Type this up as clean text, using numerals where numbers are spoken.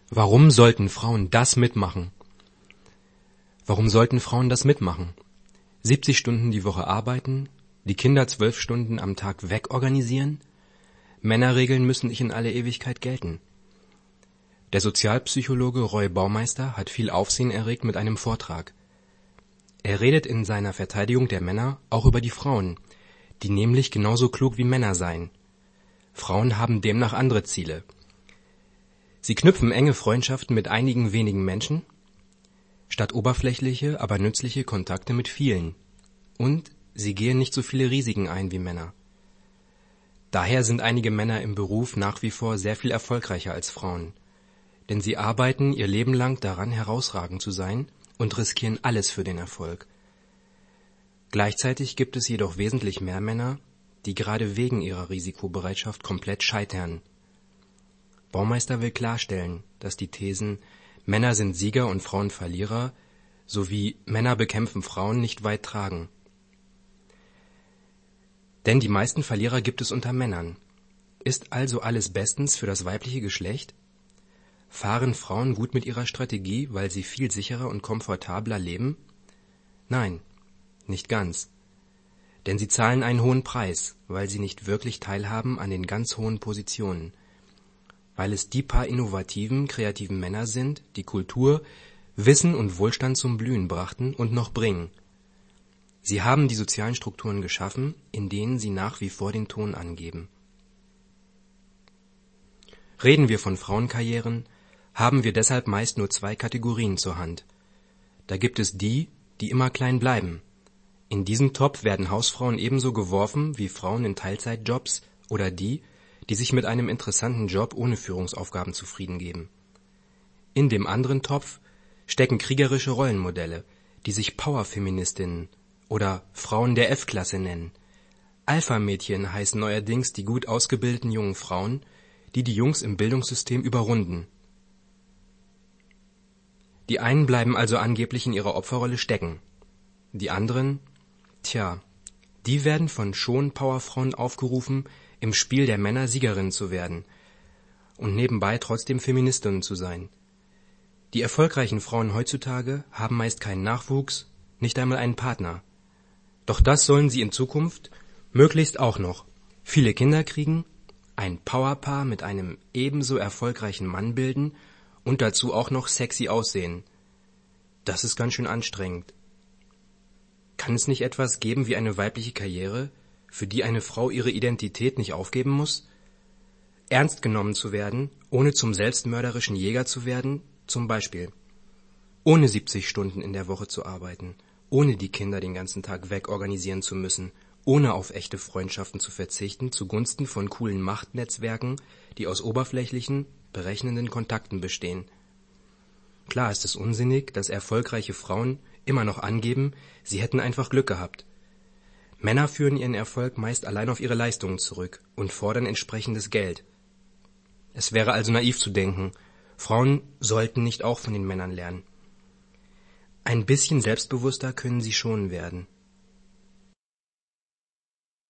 Warum sollten Frauen das mitmachen? Warum sollten Frauen das mitmachen? 70 Stunden die Woche arbeiten, die Kinder 12 Stunden am Tag wegorganisieren? Männerregeln müssen nicht in alle Ewigkeit gelten. Der Sozialpsychologe Roy Baumeister hat viel Aufsehen erregt mit einem Vortrag. Er redet in seiner Verteidigung der Männer auch über die Frauen, die nämlich genauso klug wie Männer seien. Frauen haben demnach andere Ziele. Sie knüpfen enge Freundschaften mit einigen wenigen Menschen, statt oberflächliche, aber nützliche Kontakte mit vielen. Und sie gehen nicht so viele Risiken ein wie Männer. Daher sind einige Männer im Beruf nach wie vor sehr viel erfolgreicher als Frauen. Denn sie arbeiten ihr Leben lang daran, herausragend zu sein und riskieren alles für den Erfolg. Gleichzeitig gibt es jedoch wesentlich mehr Männer, die gerade wegen ihrer Risikobereitschaft komplett scheitern. Baumeister will klarstellen, dass die Thesen Männer sind Sieger und Frauen Verlierer sowie Männer bekämpfen Frauen nicht weit tragen. Denn die meisten Verlierer gibt es unter Männern. Ist also alles bestens für das weibliche Geschlecht? Fahren Frauen gut mit ihrer Strategie, weil sie viel sicherer und komfortabler leben? Nein, nicht ganz. Denn sie zahlen einen hohen Preis, weil sie nicht wirklich teilhaben an den ganz hohen Positionen. Weil es die paar innovativen, kreativen Männer sind, die Kultur, Wissen und Wohlstand zum Blühen brachten und noch bringen. Sie haben die sozialen Strukturen geschaffen, in denen sie nach wie vor den Ton angeben. Reden wir von Frauenkarrieren, haben wir deshalb meist nur 2 Kategorien zur Hand. Da gibt es die, die immer klein bleiben. In diesen Topf werden Hausfrauen ebenso geworfen wie Frauen in Teilzeitjobs oder die sich mit einem interessanten Job ohne Führungsaufgaben zufrieden geben. In dem anderen Topf stecken kriegerische Rollenmodelle, die sich Powerfeministinnen oder Frauen der F-Klasse nennen. Alpha-Mädchen heißen neuerdings die gut ausgebildeten jungen Frauen, die Jungs im Bildungssystem überrunden. Die einen bleiben also angeblich in ihrer Opferrolle stecken. Die anderen, die werden von schon Powerfrauen aufgerufen, im Spiel der Männer Siegerin zu werden und nebenbei trotzdem Feministinnen zu sein. Die erfolgreichen Frauen heutzutage haben meist keinen Nachwuchs, nicht einmal einen Partner. Doch das sollen sie in Zukunft möglichst auch noch. Viele Kinder kriegen, ein Powerpaar mit einem ebenso erfolgreichen Mann bilden und dazu auch noch sexy aussehen. Das ist ganz schön anstrengend. Kann es nicht etwas geben wie eine weibliche Karriere, für die eine Frau ihre Identität nicht aufgeben muss? Ernst genommen zu werden, ohne zum selbstmörderischen Jäger zu werden, zum Beispiel. Ohne 70 Stunden in der Woche zu arbeiten, ohne die Kinder den ganzen Tag wegorganisieren zu müssen, ohne auf echte Freundschaften zu verzichten, zugunsten von coolen Machtnetzwerken, die aus oberflächlichen, berechnenden Kontakten bestehen. Klar ist es unsinnig, dass erfolgreiche Frauen immer noch angeben, sie hätten einfach Glück gehabt. Männer führen ihren Erfolg meist allein auf ihre Leistungen zurück und fordern entsprechendes Geld. Es wäre also naiv zu denken, Frauen sollten nicht auch von den Männern lernen. Ein bisschen selbstbewusster können sie schon werden.